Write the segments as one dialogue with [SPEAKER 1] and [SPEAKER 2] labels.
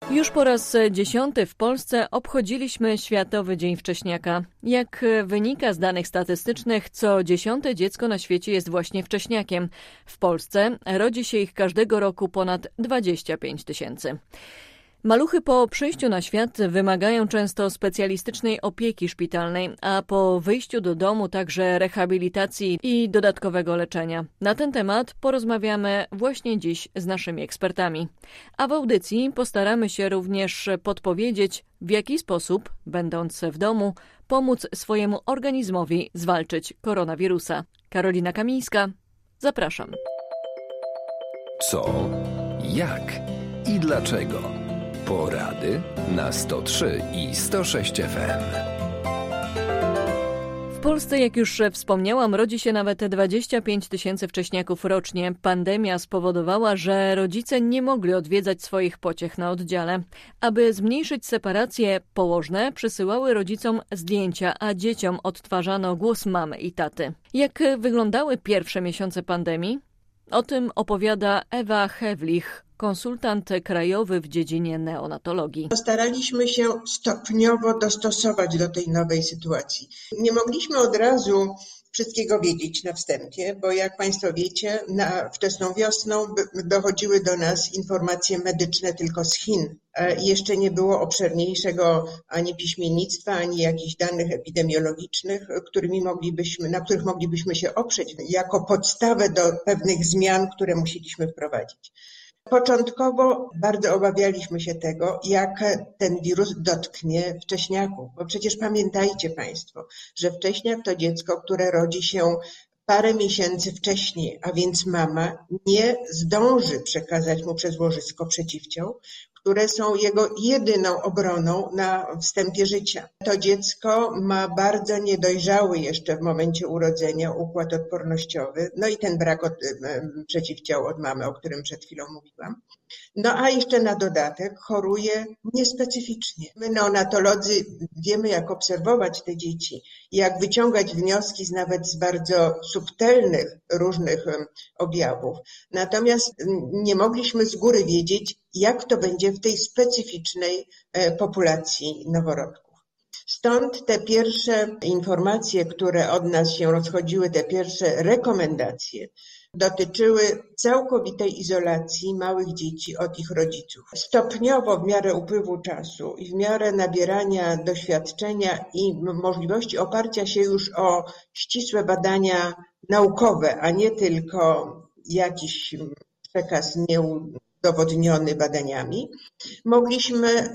[SPEAKER 1] Już po raz 10 w Polsce obchodziliśmy Światowy Dzień Wcześniaka. Jak wynika z danych statystycznych, co 10. dziecko na świecie jest właśnie wcześniakiem. W Polsce rodzi się ich każdego roku ponad 25 000. Maluchy po przyjściu na świat wymagają często specjalistycznej opieki szpitalnej, a po wyjściu do domu także rehabilitacji i dodatkowego leczenia. Na ten temat porozmawiamy właśnie dziś z naszymi ekspertami. A w audycji postaramy się również podpowiedzieć, w jaki sposób, będąc w domu, pomóc swojemu organizmowi zwalczyć koronawirusa. Karolina Kamińska, zapraszam.
[SPEAKER 2] Co, jak i dlaczego? Porady na 103 i 106 FM.
[SPEAKER 1] W Polsce, jak już wspomniałam, rodzi się nawet 25 000 wcześniaków rocznie. Pandemia spowodowała, że rodzice nie mogli odwiedzać swoich pociech na oddziale. Aby zmniejszyć separacje, położne przysyłały rodzicom zdjęcia, a dzieciom odtwarzano głos mamy i taty. Jak wyglądały pierwsze miesiące pandemii? O tym opowiada Ewa Hewlich, konsultant krajowy w dziedzinie neonatologii.
[SPEAKER 3] Staraliśmy się stopniowo dostosować do tej nowej sytuacji. Nie mogliśmy od razu wszystkiego wiedzieć na wstępie, bo jak Państwo wiecie, wczesną wiosną dochodziły do nas informacje medyczne tylko z Chin. Jeszcze nie było obszerniejszego ani piśmiennictwa, ani jakichś danych epidemiologicznych, na których moglibyśmy się oprzeć jako podstawę do pewnych zmian, które musieliśmy wprowadzić. Początkowo bardzo obawialiśmy się tego, jak ten wirus dotknie wcześniaków, bo przecież pamiętajcie Państwo, że wcześniak to dziecko, które rodzi się parę miesięcy wcześniej, a więc mama nie zdąży przekazać mu przez łożysko przeciwciał, które są jego jedyną obroną na wstępie życia. To dziecko ma bardzo niedojrzały jeszcze w momencie urodzenia układ odpornościowy, no i ten brak przeciwciał od mamy, o którym przed chwilą mówiłam. No a jeszcze na dodatek choruje niespecyficznie. My neonatolodzy wiemy, jak obserwować te dzieci, jak wyciągać wnioski nawet z bardzo subtelnych różnych objawów. Natomiast nie mogliśmy z góry wiedzieć, jak to będzie w tej specyficznej populacji noworodków. Stąd te pierwsze informacje, które od nas się rozchodziły, te pierwsze rekomendacje, dotyczyły całkowitej izolacji małych dzieci od ich rodziców. Stopniowo w miarę upływu czasu i w miarę nabierania doświadczenia i możliwości oparcia się już o ścisłe badania naukowe, a nie tylko jakiś przekaz nieudowodniony badaniami, mogliśmy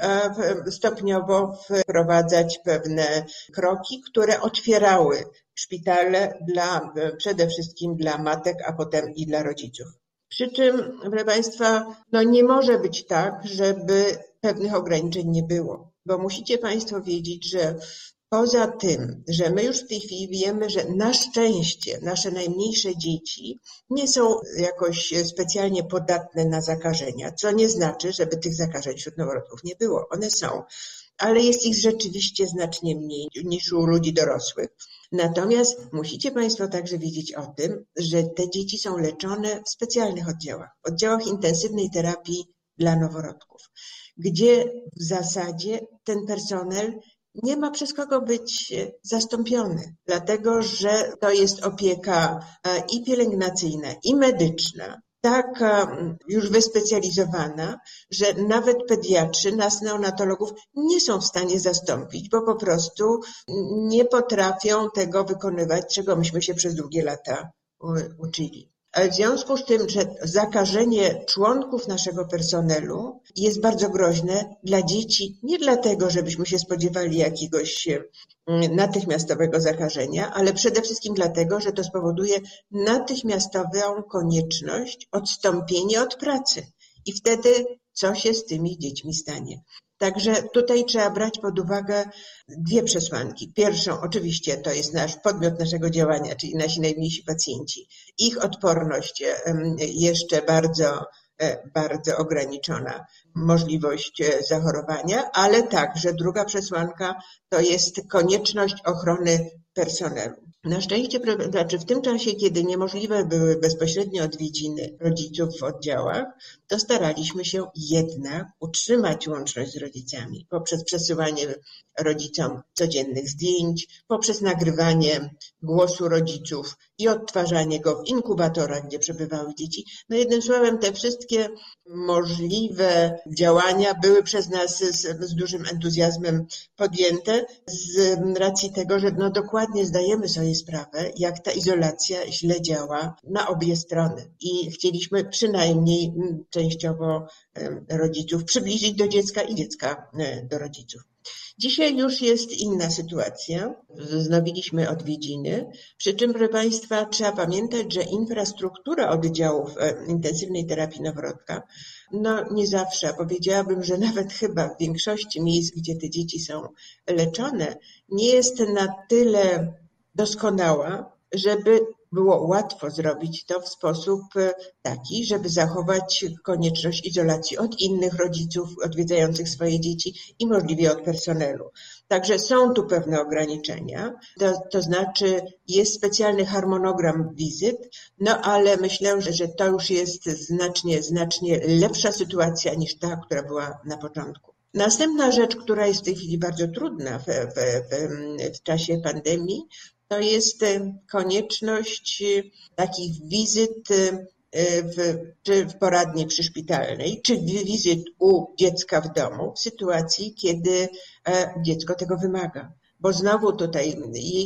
[SPEAKER 3] stopniowo wprowadzać pewne kroki, które otwierały szpitale przede wszystkim dla matek, a potem i dla rodziców. Przy czym, proszę Państwa, nie może być tak, żeby pewnych ograniczeń nie było, bo musicie Państwo wiedzieć, że poza tym, że my już w tej chwili wiemy, że na szczęście nasze najmniejsze dzieci nie są jakoś specjalnie podatne na zakażenia, co nie znaczy, żeby tych zakażeń wśród noworodków nie było. One są, ale jest ich rzeczywiście znacznie mniej niż u ludzi dorosłych. Natomiast musicie Państwo także wiedzieć o tym, że te dzieci są leczone w specjalnych oddziałach intensywnej terapii dla noworodków, gdzie w zasadzie ten personel nie ma przez kogo być zastąpiony, dlatego że to jest opieka i pielęgnacyjna, i medyczna, taka już wyspecjalizowana, że nawet pediatrzy, nas neonatologów nie są w stanie zastąpić, bo po prostu nie potrafią tego wykonywać, czego myśmy się przez długie lata uczyli. W związku z tym, że zakażenie członków naszego personelu jest bardzo groźne dla dzieci, nie dlatego, żebyśmy się spodziewali jakiegoś natychmiastowego zakażenia, ale przede wszystkim dlatego, że to spowoduje natychmiastową konieczność odstąpienia od pracy. I wtedy co się z tymi dziećmi stanie? Także tutaj trzeba brać pod uwagę dwie przesłanki. Pierwszą oczywiście to jest podmiot naszego działania, czyli nasi najmniejsi pacjenci. Ich odporność jeszcze bardzo ograniczona. możliwość zachorowania, ale także druga przesłanka to jest konieczność ochrony personelu. Na szczęście, w tym czasie, kiedy niemożliwe były bezpośrednie odwiedziny rodziców w oddziałach, to staraliśmy się jednak utrzymać łączność z rodzicami poprzez przesyłanie rodzicom codziennych zdjęć, poprzez nagrywanie głosu rodziców i odtwarzanie go w inkubatorach, gdzie przebywały dzieci. No jednym słowem, te wszystkie możliwe działania były przez nas z dużym entuzjazmem podjęte z racji tego, że dokładnie zdajemy sobie sprawę, jak ta izolacja źle działa na obie strony i chcieliśmy przynajmniej częściowo rodziców przybliżyć do dziecka i dziecka do rodziców. Dzisiaj już jest inna sytuacja. Wznowiliśmy odwiedziny, przy czym, proszę Państwa, trzeba pamiętać, że infrastruktura oddziałów intensywnej terapii noworodka, nie zawsze, a powiedziałabym, że nawet chyba w większości miejsc, gdzie te dzieci są leczone, nie jest na tyle doskonała, żeby było łatwo zrobić to w sposób taki, żeby zachować konieczność izolacji od innych rodziców odwiedzających swoje dzieci i możliwie od personelu. Także są tu pewne ograniczenia, to znaczy jest specjalny harmonogram wizyt, ale myślę, że to już jest znacznie lepsza sytuacja niż ta, która była na początku. Następna rzecz, która jest w tej chwili bardzo trudna w czasie pandemii, to jest konieczność takich wizyt czy w poradni przyszpitalnej, czy wizyt u dziecka w domu w sytuacji, kiedy dziecko tego wymaga. Bo znowu tutaj,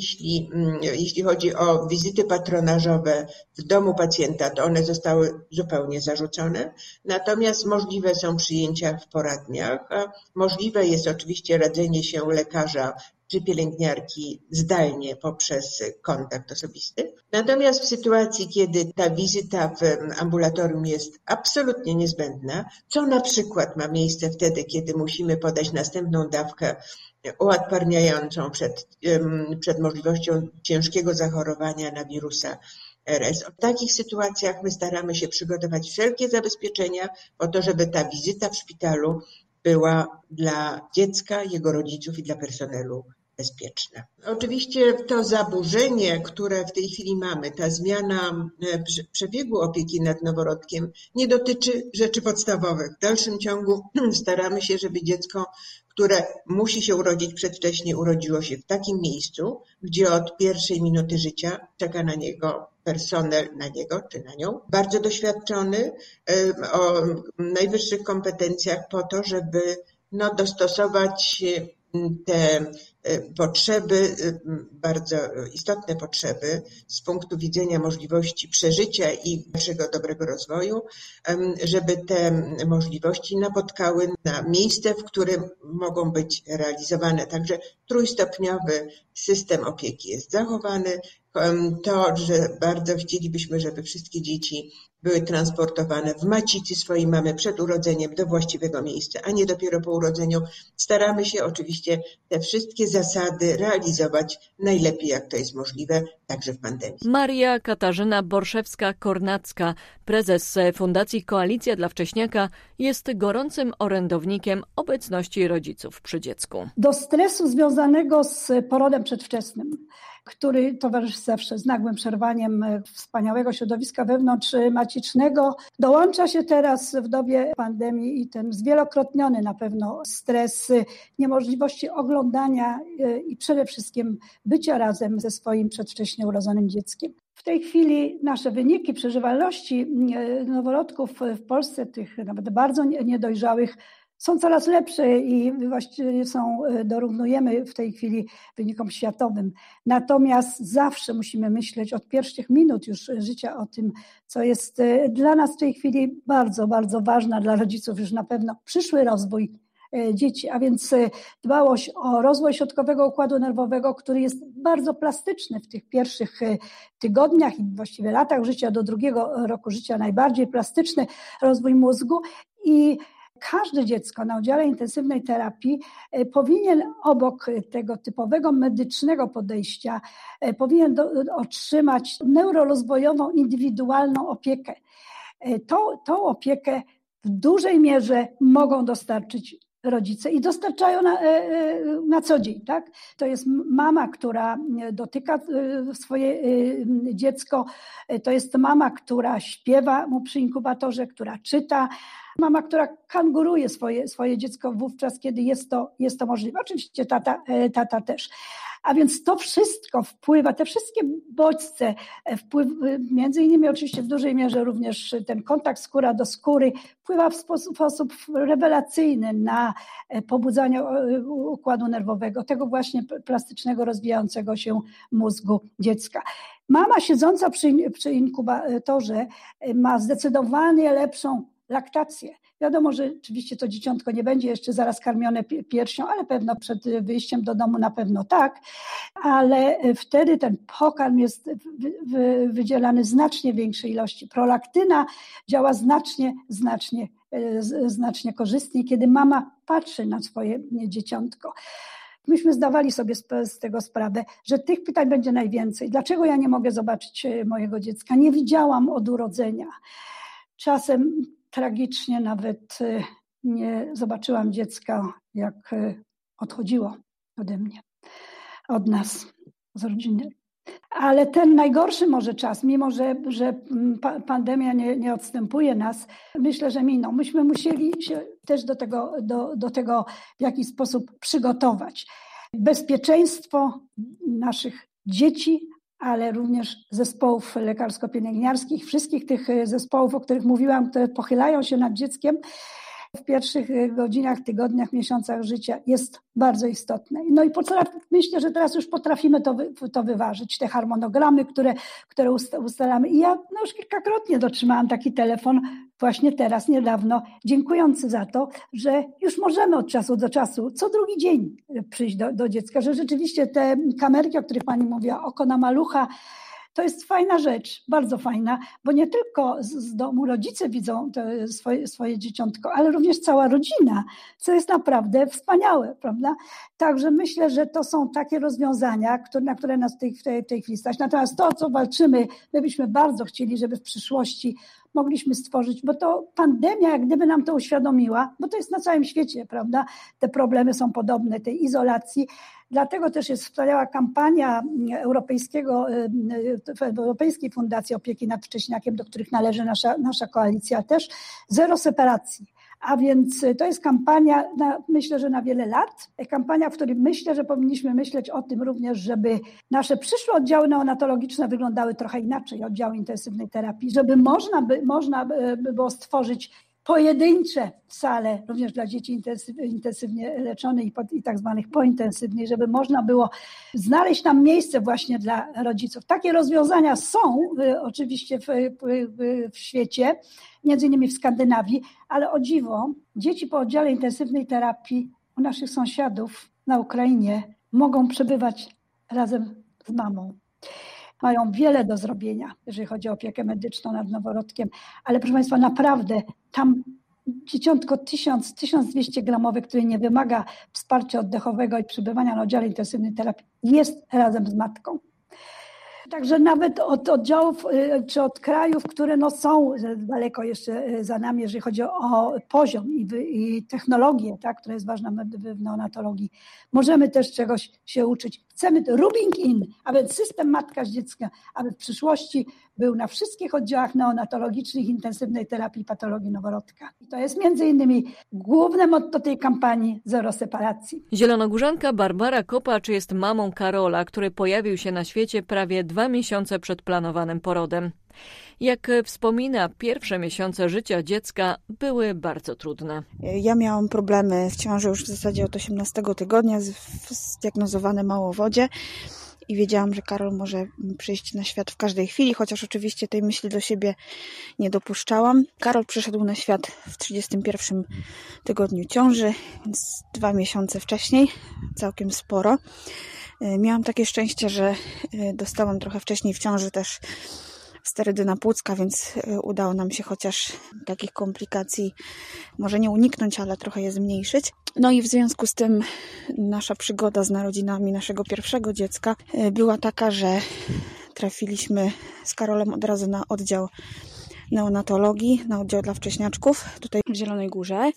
[SPEAKER 3] jeśli chodzi o wizyty patronażowe w domu pacjenta, to one zostały zupełnie zarzucone, natomiast możliwe są przyjęcia w poradniach, a możliwe jest oczywiście radzenie się lekarza czy pielęgniarki zdalnie poprzez kontakt osobisty. Natomiast w sytuacji, kiedy ta wizyta w ambulatorium jest absolutnie niezbędna, co na przykład ma miejsce wtedy, kiedy musimy podać następną dawkę uodparniającą przed możliwością ciężkiego zachorowania na wirusa RS. W takich sytuacjach my staramy się przygotować wszelkie zabezpieczenia po to, żeby ta wizyta w szpitalu była dla dziecka, jego rodziców i dla personelu bezpieczna. Oczywiście to zaburzenie, które w tej chwili mamy, ta zmiana przebiegu opieki nad noworodkiem nie dotyczy rzeczy podstawowych. W dalszym ciągu staramy się, żeby dziecko, które musi się urodzić przedwcześnie, urodziło się w takim miejscu, gdzie od pierwszej minuty życia czeka na niego personel, na niego czy na nią, bardzo doświadczony, o najwyższych kompetencjach po to, żeby dostosować te potrzeby, bardzo istotne potrzeby z punktu widzenia możliwości przeżycia i naszego dobrego rozwoju, żeby te możliwości napotkały na miejsce, w którym mogą być realizowane. Także trójstopniowy system opieki jest zachowany. To, że bardzo chcielibyśmy, żeby wszystkie dzieci były transportowane w macicy swojej mamy przed urodzeniem do właściwego miejsca, a nie dopiero po urodzeniu. Staramy się oczywiście te wszystkie zasady realizować najlepiej, jak to jest możliwe, także w pandemii.
[SPEAKER 1] Maria Katarzyna Borszewska-Kornacka, prezes Fundacji Koalicja dla Wcześniaka, jest gorącym orędownikiem obecności rodziców przy dziecku.
[SPEAKER 4] Do stresu związanego z porodem przedwczesnym, który towarzyszy zawsze z nagłym przerwaniem wspaniałego środowiska wewnątrzmacicznego, dołącza się teraz w dobie pandemii i ten zwielokrotniony na pewno stres niemożliwości oglądania i przede wszystkim bycia razem ze swoim przedwcześnie urodzonym dzieckiem. W tej chwili nasze wyniki przeżywalności noworodków w Polsce, tych nawet bardzo niedojrzałych, są coraz lepsze i właściwie dorównujemy w tej chwili wynikom światowym. Natomiast zawsze musimy myśleć od pierwszych minut już życia o tym, co jest dla nas w tej chwili bardzo, bardzo ważne, dla rodziców już na pewno przyszły rozwój dzieci, a więc dbałość o rozwój środkowego układu nerwowego, który jest bardzo plastyczny w tych pierwszych tygodniach i właściwie latach życia, do 2 roku życia najbardziej plastyczny rozwój mózgu i każde dziecko na oddziale intensywnej terapii powinien obok tego typowego medycznego podejścia powinien otrzymać neurorozwojową, indywidualną opiekę. Tą opiekę w dużej mierze mogą dostarczyć rodzice i dostarczają na co dzień, tak? To jest mama, która dotyka swoje dziecko, to jest mama, która śpiewa mu przy inkubatorze, która czyta, mama, która kanguruje swoje dziecko wówczas, kiedy jest to możliwe. Oczywiście tata też. A więc to wszystko wpływa, te wszystkie bodźce, między innymi oczywiście w dużej mierze również ten kontakt skóra do skóry wpływa w sposób rewelacyjny na pobudzanie układu nerwowego, tego właśnie plastycznego, rozwijającego się mózgu dziecka. Mama siedząca przy inkubatorze ma zdecydowanie lepszą laktację. Wiadomo, że oczywiście to dzieciątko nie będzie jeszcze zaraz karmione piersią, ale pewno przed wyjściem do domu na pewno tak, ale wtedy ten pokarm jest wydzielany w znacznie większej ilości. Prolaktyna działa znacznie korzystniej, kiedy mama patrzy na swoje dzieciątko. Myśmy zdawali sobie z tego sprawę, że tych pytań będzie najwięcej. Dlaczego ja nie mogę zobaczyć mojego dziecka? Nie widziałam od urodzenia. Czasem tragicznie nawet nie zobaczyłam dziecka, jak odchodziło ode mnie, od nas, z rodziny. Ale ten najgorszy może czas, mimo że pandemia nie odstępuje nas, myślę, że minął. Myśmy musieli się też do tego w jakiś sposób przygotować. Bezpieczeństwo naszych dzieci, ale również zespołów lekarsko-pielęgniarskich, wszystkich tych zespołów, o których mówiłam, które pochylają się nad dzieckiem w pierwszych godzinach, tygodniach, miesiącach życia, jest bardzo istotne. No i myślę, że teraz już potrafimy to wyważyć, te harmonogramy, które ustalamy. I ja już kilkakrotnie dotrzymałam taki telefon właśnie teraz, niedawno, dziękujący za to, że już możemy od czasu do czasu, co drugi dzień przyjść do dziecka, że rzeczywiście te kamerki, o których pani mówiła, oko na malucha, to jest fajna rzecz, bardzo fajna, bo nie tylko z domu rodzice widzą swoje dzieciątko, ale również cała rodzina, co jest naprawdę wspaniałe, prawda? Także myślę, że to są takie rozwiązania, na które nas w tej chwili stać. Natomiast to, o co walczymy, my byśmy bardzo chcieli, żeby w przyszłości mogliśmy stworzyć, bo to pandemia jak gdyby nam to uświadomiła, bo to jest na całym świecie, prawda? Te problemy są podobne, tej izolacji. Dlatego też jest wspaniała kampania Europejskiej Fundacji Opieki nad Wcześniakiem, do których należy nasza koalicja też, Zero separacji. A więc to jest kampania, myślę, że na wiele lat. Kampania, w której myślę, że powinniśmy myśleć o tym również, żeby nasze przyszłe oddziały neonatologiczne wyglądały trochę inaczej, oddziały intensywnej terapii, żeby można by było stworzyć pojedyncze sale również dla dzieci intensywnie leczonych i tak zwanych pointensywnych, żeby można było znaleźć tam miejsce właśnie dla rodziców. Takie rozwiązania są oczywiście w świecie, między innymi w Skandynawii, ale o dziwo dzieci po oddziale intensywnej terapii u naszych sąsiadów na Ukrainie mogą przebywać razem z mamą. Mają wiele do zrobienia, jeżeli chodzi o opiekę medyczną nad noworodkiem, ale proszę Państwa, naprawdę tam dzieciątko 1200 gramowe, które nie wymaga wsparcia oddechowego i przebywania na oddziale intensywnej terapii, jest razem z matką. Także nawet od oddziałów czy od krajów, które są daleko jeszcze za nami, jeżeli chodzi o poziom i technologię, tak, która jest ważna w neonatologii, możemy też czegoś się uczyć. Chcemy rubbing in, aby system matka z dzieckiem, aby w przyszłości był na wszystkich oddziałach neonatologicznych intensywnej terapii patologii noworodka. I to jest między innymi główne motto tej kampanii Zero separacji.
[SPEAKER 1] Zielonogórzanka Barbara Kopacz jest mamą Karola, który pojawił się na świecie prawie 2 miesiące przed planowanym porodem. Jak wspomina, pierwsze miesiące życia dziecka były bardzo trudne.
[SPEAKER 5] Ja miałam problemy w ciąży już w zasadzie od 18 tygodnia, zdiagnozowane małowodzie i wiedziałam, że Karol może przyjść na świat w każdej chwili, chociaż oczywiście tej myśli do siebie nie dopuszczałam. Karol przyszedł na świat w 31 tygodniu ciąży, więc 2 miesiące wcześniej, całkiem sporo. Miałam takie szczęście, że dostałam trochę wcześniej w ciąży też sterydy napłucka, więc udało nam się chociaż takich komplikacji może nie uniknąć, ale trochę je zmniejszyć. No i w związku z tym nasza przygoda z narodzinami naszego pierwszego dziecka była taka, że trafiliśmy z Karolem od razu na oddział neonatologii, na oddział dla wcześniaczków, tutaj w Zielonej Górze.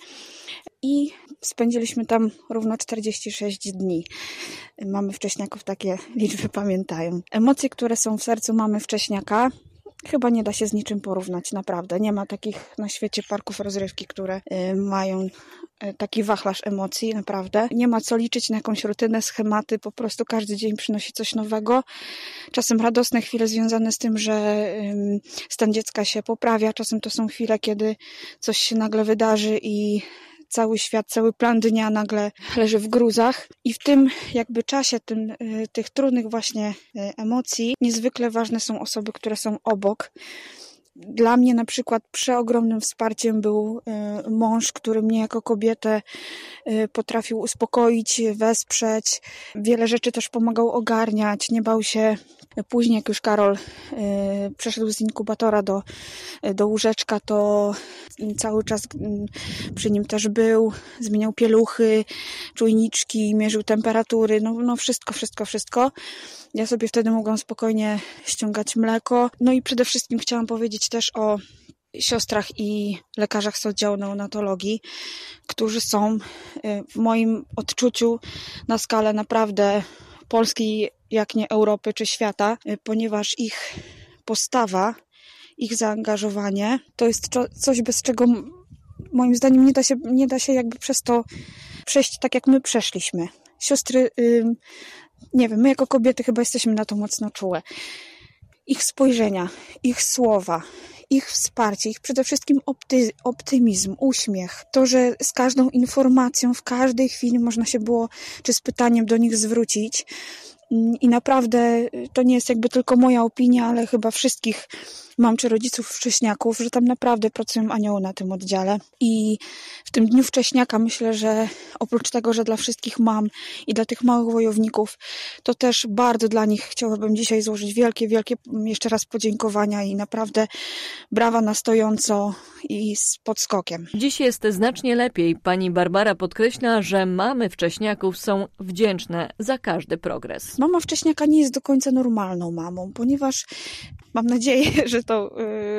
[SPEAKER 5] I spędziliśmy tam równo 46 dni. Mamy wcześniaków, takie liczby pamiętają. Emocje, które są w sercu mamy wcześniaka, chyba nie da się z niczym porównać, naprawdę. Nie ma takich na świecie parków rozrywki, które mają taki wachlarz emocji, naprawdę. Nie ma co liczyć na jakąś rutynę, schematy, po prostu każdy dzień przynosi coś nowego. Czasem radosne chwile związane z tym, że stan dziecka się poprawia, czasem to są chwile, kiedy coś się nagle wydarzy i cały świat, cały plan dnia nagle leży w gruzach. I w tym jakby czasie tych trudnych właśnie emocji niezwykle ważne są osoby, które są obok. Dla mnie na przykład przeogromnym wsparciem był mąż, który mnie jako kobietę potrafił uspokoić, wesprzeć. Wiele rzeczy też pomagał ogarniać, nie bał się. Później jak już Karol przeszedł z inkubatora do łóżeczka, to cały czas przy nim też był, zmieniał pieluchy, czujniczki, mierzył temperatury, no wszystko. Ja sobie wtedy mogłam spokojnie ściągać mleko. No i przede wszystkim chciałam powiedzieć też o siostrach i lekarzach z oddziału neonatologii, którzy są w moim odczuciu na skalę naprawdę Polski, jak nie Europy czy świata, ponieważ ich postawa, ich zaangażowanie to jest coś, bez czego moim zdaniem nie da się jakby przez to przejść tak, jak my przeszliśmy. Siostry, nie wiem, my jako kobiety chyba jesteśmy na to mocno czułe. Ich spojrzenia, ich słowa, ich wsparcie, ich przede wszystkim optymizm, uśmiech. To, że z każdą informacją w każdej chwili można się było, czy z pytaniem do nich zwrócić. I naprawdę to nie jest jakby tylko moja opinia, ale chyba wszystkich mam czy rodziców wcześniaków, że tam naprawdę pracują anioły na tym oddziale. I w tym dniu wcześniaka myślę, że oprócz tego, że dla wszystkich mam i dla tych małych wojowników, to też bardzo dla nich chciałabym dzisiaj złożyć wielkie jeszcze raz podziękowania i naprawdę brawa na stojąco i z podskokiem.
[SPEAKER 1] Dziś jest znacznie lepiej. Pani Barbara podkreśla, że mamy wcześniaków są wdzięczne za każdy progres.
[SPEAKER 5] Mama wcześniaka nie jest do końca normalną mamą, ponieważ mam nadzieję, że to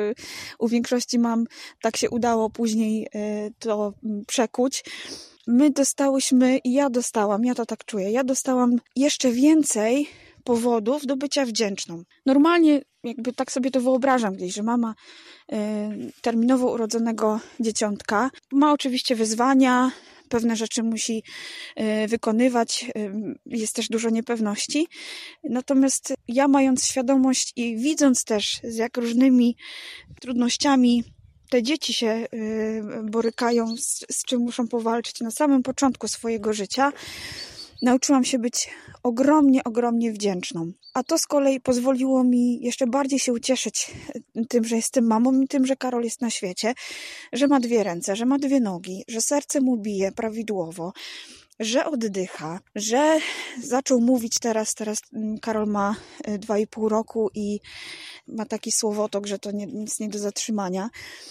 [SPEAKER 5] u większości mam tak się udało później to przekuć. My dostałyśmy, ja to tak czuję, ja dostałam jeszcze więcej powodów do bycia wdzięczną. Normalnie jakby tak sobie to wyobrażam gdzieś, że mama terminowo urodzonego dzieciątka ma oczywiście wyzwania, pewne rzeczy musi wykonywać, jest też dużo niepewności. Natomiast ja mając świadomość i widząc też z jak różnymi trudnościami te dzieci się borykają, z czym muszą powalczyć na samym początku swojego życia, nauczyłam się być ogromnie wdzięczną. A to z kolei pozwoliło mi jeszcze bardziej się ucieszyć tym, że jestem mamą i tym, że Karol jest na świecie, że ma 2 ręce, że ma 2 nogi, że serce mu bije prawidłowo, że oddycha, że zaczął mówić teraz Karol ma 2,5 roku i ma taki słowotok, że to nic nie do zatrzymania,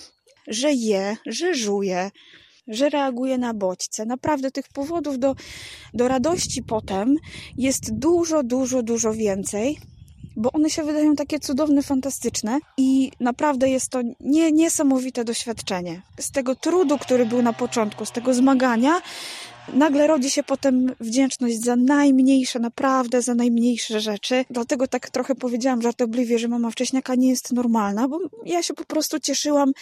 [SPEAKER 5] że je, że żuje, że reaguje na bodźce. Naprawdę tych powodów do radości potem jest dużo więcej, bo one się wydają takie cudowne, fantastyczne i naprawdę jest to niesamowite doświadczenie. Z tego trudu, który był na początku, z tego zmagania, nagle rodzi się potem wdzięczność za najmniejsze, naprawdę za najmniejsze rzeczy. Dlatego tak trochę powiedziałam żartobliwie, że mama wcześniaka nie jest normalna, bo ja się po prostu cieszyłam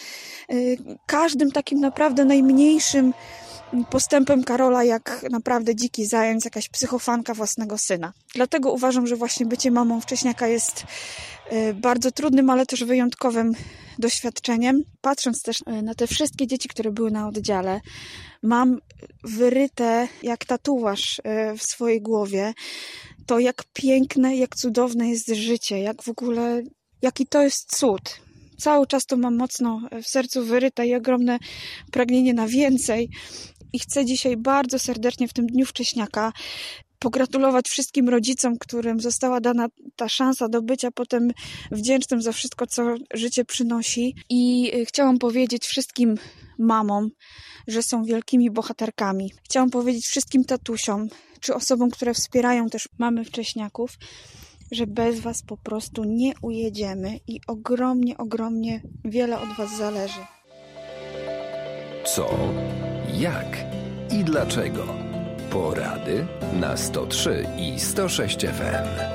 [SPEAKER 5] każdym takim naprawdę najmniejszym postępem Karola, jak naprawdę dziki zając, jakaś psychofanka własnego syna. Dlatego uważam, że właśnie bycie mamą wcześniaka jest bardzo trudnym, ale też wyjątkowym doświadczeniem. Patrząc też na te wszystkie dzieci, które były na oddziale, mam wyryte jak tatuaż w swojej głowie to, jak piękne, jak cudowne jest życie, jak w ogóle, jaki to jest cud. Cały czas to mam mocno w sercu wyryte i ogromne pragnienie na więcej. I chcę dzisiaj bardzo serdecznie w tym dniu wcześniaka pogratulować wszystkim rodzicom, którym została dana ta szansa do bycia potem wdzięcznym za wszystko, co życie przynosi. I chciałam powiedzieć wszystkim mamom, że są wielkimi bohaterkami. Chciałam powiedzieć wszystkim tatusiom, czy osobom, które wspierają też mamy wcześniaków, że bez was po prostu nie ujedziemy i ogromnie, ogromnie wiele od was zależy.
[SPEAKER 2] Co, jak i dlaczego? Porady na 103 i 106 FM.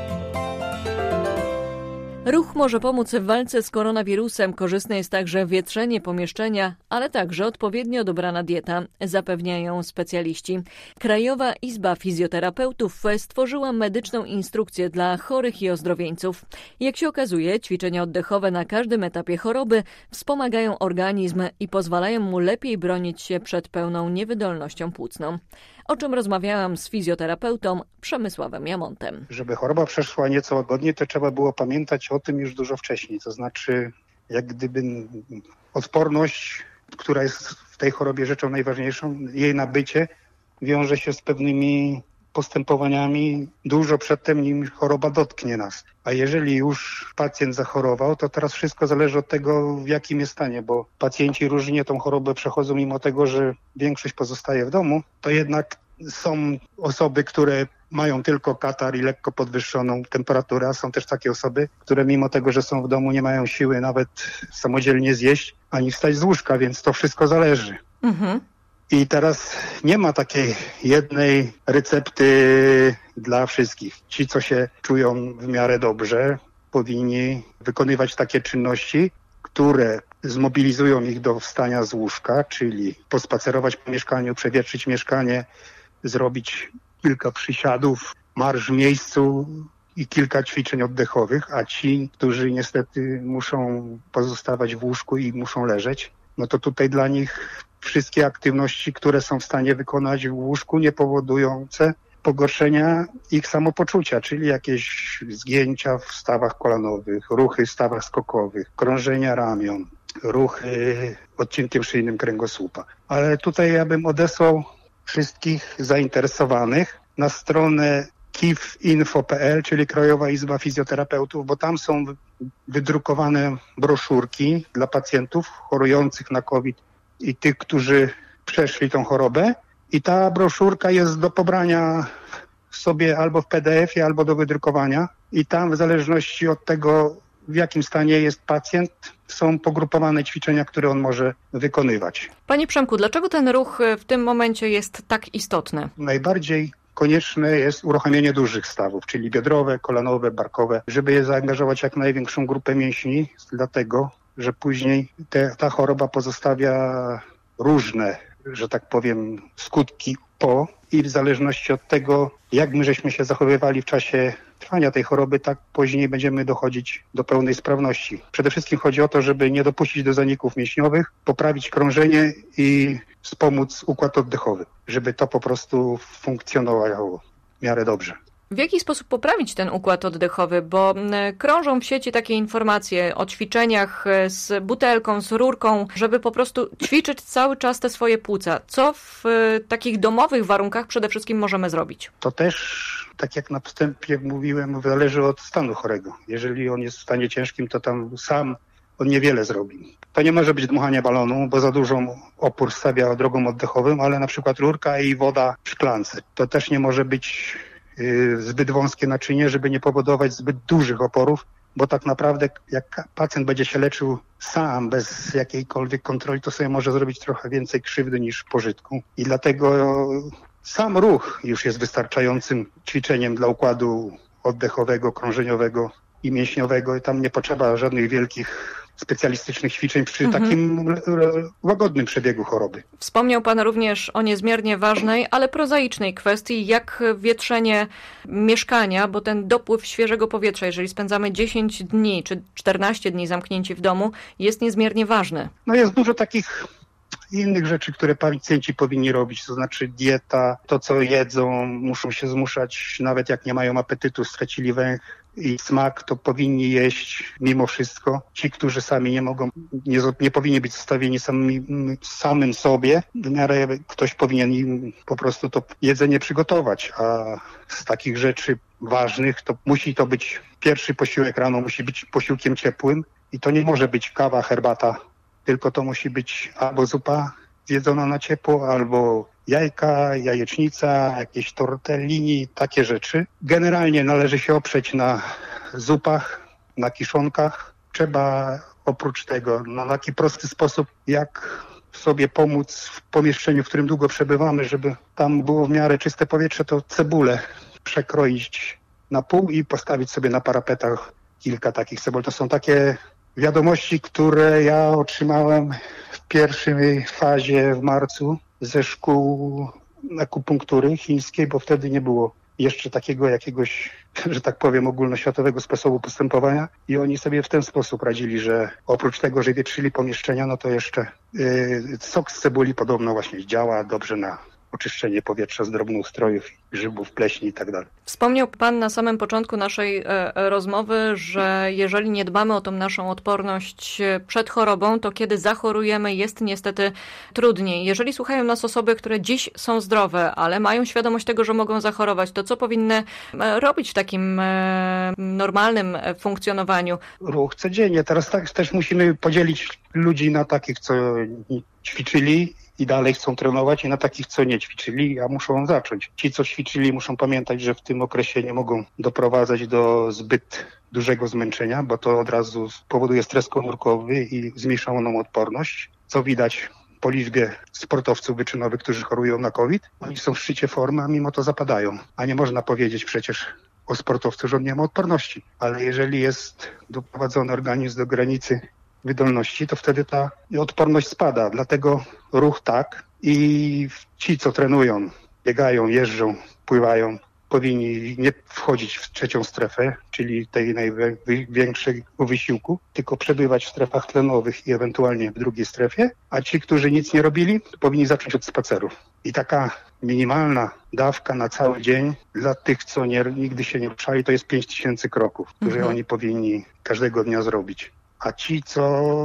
[SPEAKER 1] Ruch może pomóc w walce z koronawirusem. Korzystne jest także wietrzenie pomieszczenia, ale także odpowiednio dobrana dieta, zapewniają specjaliści. Krajowa Izba Fizjoterapeutów stworzyła medyczną instrukcję dla chorych i ozdrowieńców. Jak się okazuje, ćwiczenia oddechowe na każdym etapie choroby wspomagają organizm i pozwalają mu lepiej bronić się przed pełną niewydolnością płucną. O czym rozmawiałam z fizjoterapeutą Przemysławem Jamontem.
[SPEAKER 6] Żeby choroba przeszła nieco łagodniej, to trzeba było pamiętać o tym już dużo wcześniej. To znaczy, jak gdyby odporność, która jest w tej chorobie rzeczą najważniejszą, jej nabycie wiąże się z pewnymi postępowaniami dużo przedtem, nim choroba dotknie nas. A jeżeli już pacjent zachorował, to teraz wszystko zależy od tego, w jakim jest stanie, bo pacjenci różnie tą chorobę przechodzą, mimo tego, że większość pozostaje w domu, to jednak są osoby, które mają tylko katar i lekko podwyższoną temperaturę, a są też takie osoby, które mimo tego, że są w domu, nie mają siły nawet samodzielnie zjeść ani wstać z łóżka, więc to wszystko zależy. I teraz nie ma takiej jednej recepty dla wszystkich. Ci, co się czują w miarę dobrze, powinni wykonywać takie czynności, które zmobilizują ich do wstania z łóżka, czyli pospacerować po mieszkaniu, przewietrzyć mieszkanie, zrobić kilka przysiadów, marsz w miejscu i kilka ćwiczeń oddechowych, a ci, którzy niestety muszą pozostawać w łóżku i muszą leżeć, no to tutaj dla nich wszystkie aktywności, które są w stanie wykonać w łóżku, nie powodujące pogorszenia ich samopoczucia, czyli jakieś zgięcia w stawach kolanowych, ruchy w stawach skokowych, krążenia ramion, ruchy odcinkiem szyjnym kręgosłupa. Ale tutaj ja bym odesłał wszystkich zainteresowanych na stronę kifinfo.pl, czyli Krajowa Izba Fizjoterapeutów, bo tam są wydrukowane broszurki dla pacjentów chorujących na COVID i tych, którzy przeszli tą chorobę. I ta broszurka jest do pobrania sobie albo w PDF-ie, albo do wydrukowania. I tam w zależności od tego, w jakim stanie jest pacjent, są pogrupowane ćwiczenia, które on może wykonywać.
[SPEAKER 1] Panie Przemku, dlaczego ten ruch w tym momencie jest tak istotny?
[SPEAKER 6] Najbardziej konieczne jest uruchomienie dużych stawów, czyli biodrowe, kolanowe, barkowe, żeby je zaangażować jak największą grupę mięśni, dlatego że później ta choroba pozostawia różne, że tak powiem, skutki po i w zależności od tego, jak my żeśmy się zachowywali w czasie trwania tej choroby, tak później będziemy dochodzić do pełnej sprawności. Przede wszystkim chodzi o to, żeby nie dopuścić do zaników mięśniowych, poprawić krążenie i wspomóc układ oddechowy, żeby to po prostu funkcjonowało w miarę dobrze.
[SPEAKER 1] W jaki sposób poprawić ten układ oddechowy? Bo krążą w sieci takie informacje o ćwiczeniach z butelką, z rurką, żeby po prostu ćwiczyć cały czas te swoje płuca. Co w takich domowych warunkach przede wszystkim możemy zrobić?
[SPEAKER 6] To też, tak jak na wstępie mówiłem, zależy od stanu chorego. Jeżeli on jest w stanie ciężkim, to tam sam on niewiele zrobi. To nie może być dmuchanie balonu, bo za dużą opór stawia drogom oddechowym, ale na przykład rurka i woda w szklance. To też nie może być zbyt wąskie naczynie, żeby nie powodować zbyt dużych oporów, bo tak naprawdę jak pacjent będzie się leczył sam, bez jakiejkolwiek kontroli, to sobie może zrobić trochę więcej krzywdy niż pożytku. I dlatego sam ruch już jest wystarczającym ćwiczeniem dla układu oddechowego, krążeniowego i mięśniowego. I tam nie potrzeba żadnych wielkich specjalistycznych ćwiczeń przy takim łagodnym przebiegu choroby.
[SPEAKER 1] Wspomniał Pan również o niezmiernie ważnej, ale prozaicznej kwestii, jak wietrzenie mieszkania, bo ten dopływ świeżego powietrza, jeżeli spędzamy 10 dni czy 14 dni zamknięci w domu, jest niezmiernie ważny.
[SPEAKER 6] No jest dużo takich innych rzeczy, które pacjenci powinni robić, to znaczy dieta, to co jedzą, muszą się zmuszać, nawet jak nie mają apetytu, stracili węch i smak, to powinni jeść mimo wszystko. Ci, którzy sami nie mogą, nie powinni być zostawieni samym sobie. W miarę ktoś powinien im po prostu to jedzenie przygotować, a z takich rzeczy ważnych to musi to być pierwszy posiłek rano, musi być posiłkiem ciepłym i to nie może być kawa, herbata, tylko to musi być albo zupa, zjedzono na ciepło, albo jajka, jajecznica, jakieś tortellini, takie rzeczy. Generalnie należy się oprzeć na zupach, na kiszonkach. Trzeba oprócz tego na taki prosty sposób, jak sobie pomóc w pomieszczeniu, w którym długo przebywamy, żeby tam było w miarę czyste powietrze, to cebulę przekroić na pół i postawić sobie na parapetach kilka takich cebul. To są takie wiadomości, które ja otrzymałem w pierwszej fazie w marcu ze szkół akupunktury chińskiej, bo wtedy nie było jeszcze takiego jakiegoś, że tak powiem, ogólnoświatowego sposobu postępowania i oni sobie w ten sposób radzili, że oprócz tego, że wietrzyli pomieszczenia, no to jeszcze sok z cebuli podobno właśnie działa dobrze na oczyszczenie powietrza z drobnoustrojów, grzybów, pleśni i tak dalej.
[SPEAKER 1] Wspomniał Pan na samym początku naszej rozmowy, że jeżeli nie dbamy o tą naszą odporność przed chorobą, to kiedy zachorujemy, jest niestety trudniej. Jeżeli słuchają nas osoby, które dziś są zdrowe, ale mają świadomość tego, że mogą zachorować, to co powinny robić w takim normalnym funkcjonowaniu?
[SPEAKER 6] Ruch codziennie. Teraz tak też musimy podzielić ludzi na takich, co ćwiczyli i dalej chcą trenować i na takich, co nie ćwiczyli, a muszą zacząć. Ci, co ćwiczyli, muszą pamiętać, że w tym okresie nie mogą doprowadzać do zbyt dużego zmęczenia, bo to od razu powoduje stres komórkowy i zmniejszoną odporność, co widać po liczbie sportowców wyczynowych, którzy chorują na COVID. Oni są w szczycie formy, a mimo to zapadają. A nie można powiedzieć przecież o sportowcu, że on nie ma odporności. Ale jeżeli jest doprowadzony organizm do granicy wydolności, to wtedy ta odporność spada. Dlatego ruch tak i ci, co trenują, biegają, jeżdżą, pływają, powinni nie wchodzić w trzecią strefę, czyli tej największego wysiłku, tylko przebywać w strefach tlenowych i ewentualnie w drugiej strefie, a ci, którzy nic nie robili, powinni zacząć od spacerów. I taka minimalna dawka na cały dzień dla tych, co nigdy się nie ruszali, to jest 5000 kroków, które oni powinni każdego dnia zrobić. A ci, co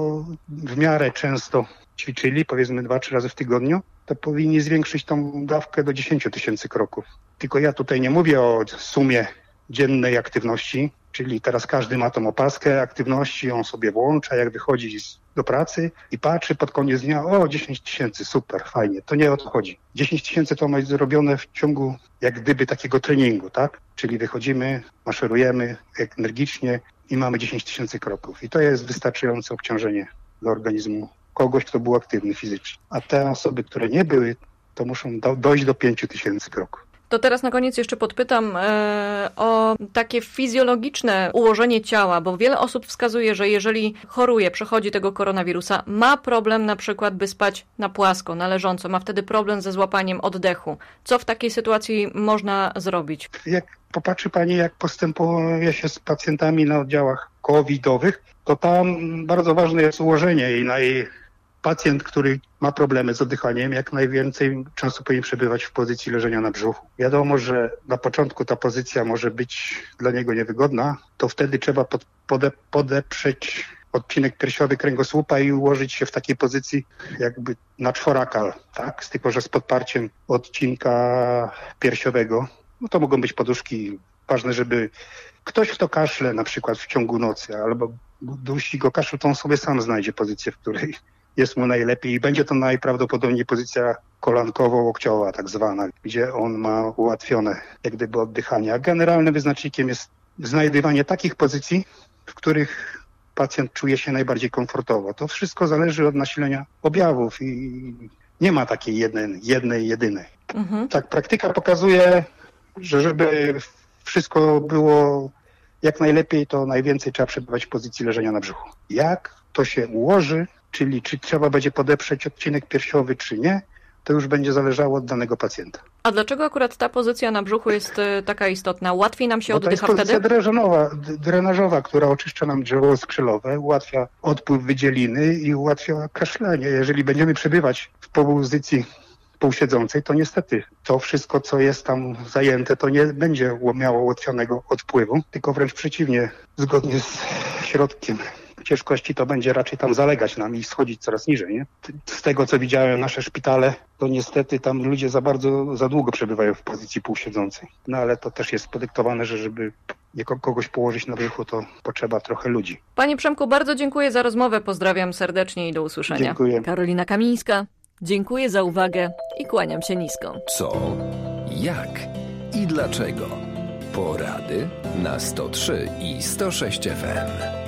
[SPEAKER 6] w miarę często ćwiczyli, powiedzmy 2-3 razy w tygodniu, to powinni zwiększyć tą dawkę do 10 000 kroków. Tylko ja tutaj nie mówię o sumie dziennej aktywności, czyli teraz każdy ma tą opaskę aktywności, on sobie włącza, jak wychodzi do pracy i patrzy pod koniec dnia, 10 000, super, fajnie. To nie o to chodzi. 10 000 to ma być zrobione w ciągu jak gdyby takiego treningu, tak? Czyli wychodzimy, maszerujemy energicznie i mamy 10 000 kroków. I to jest wystarczające obciążenie dla organizmu kogoś, kto był aktywny fizycznie. A te osoby, które nie były, to muszą dojść do 5000 kroków.
[SPEAKER 1] To teraz na koniec jeszcze podpytam o takie fizjologiczne ułożenie ciała, bo wiele osób wskazuje, że jeżeli choruje, przechodzi tego koronawirusa, ma problem na przykład, by spać na płasko, na leżąco, ma wtedy problem ze złapaniem oddechu. Co w takiej sytuacji można zrobić?
[SPEAKER 6] Jak popatrzy Pani, jak postępuje się z pacjentami na oddziałach covidowych, to tam bardzo ważne jest ułożenie i pacjent, który ma problemy z oddychaniem, jak najwięcej czasu powinien przebywać w pozycji leżenia na brzuchu. Wiadomo, że na początku ta pozycja może być dla niego niewygodna, to wtedy trzeba podeprzeć odcinek piersiowy kręgosłupa i ułożyć się w takiej pozycji jakby na czworaka, tak? Tylko że z podparciem odcinka piersiowego. No to mogą być poduszki. Ważne, żeby ktoś, kto kaszle na przykład w ciągu nocy albo dusi go kaszel, to on sobie sam znajdzie pozycję, w której jest mu najlepiej i będzie to najprawdopodobniej pozycja kolankowo-łokciowa tak zwana, gdzie on ma ułatwione jak gdyby oddychanie. A generalnym wyznacznikiem jest znajdywanie takich pozycji, w których pacjent czuje się najbardziej komfortowo. To wszystko zależy od nasilenia objawów i nie ma takiej jednej, jedynej. Tak, praktyka pokazuje, że żeby wszystko było jak najlepiej, to najwięcej trzeba przebywać w pozycji leżenia na brzuchu. Jak to się ułoży, czyli czy trzeba będzie podeprzeć odcinek piersiowy, czy nie, to już będzie zależało od danego pacjenta.
[SPEAKER 1] A dlaczego akurat ta pozycja na brzuchu jest taka istotna? Łatwiej nam się oddycha wtedy?
[SPEAKER 6] To jest pozycja drenażowa, która oczyszcza nam drzewo skrzylowe, ułatwia odpływ wydzieliny i ułatwia kaszlenie. Jeżeli będziemy przebywać w pozycji półsiedzącej, to niestety to wszystko, co jest tam zajęte, to nie będzie miało ułatwionego odpływu, tylko wręcz przeciwnie, zgodnie z środkiem ciężkości to będzie raczej tam zalegać nam i schodzić coraz niżej. Nie? Z tego, co widziałem nasze szpitale, to niestety tam ludzie za długo przebywają w pozycji półsiedzącej. No ale to też jest podyktowane, że żeby kogoś położyć na brzuchu, to potrzeba trochę ludzi.
[SPEAKER 1] Panie Przemku, bardzo dziękuję za rozmowę. Pozdrawiam serdecznie i do usłyszenia.
[SPEAKER 6] Dziękuję.
[SPEAKER 1] Karolina Kamińska, Dziękuję za uwagę i kłaniam się nisko.
[SPEAKER 2] Co, jak i dlaczego? Porady na 103 i 106 FM.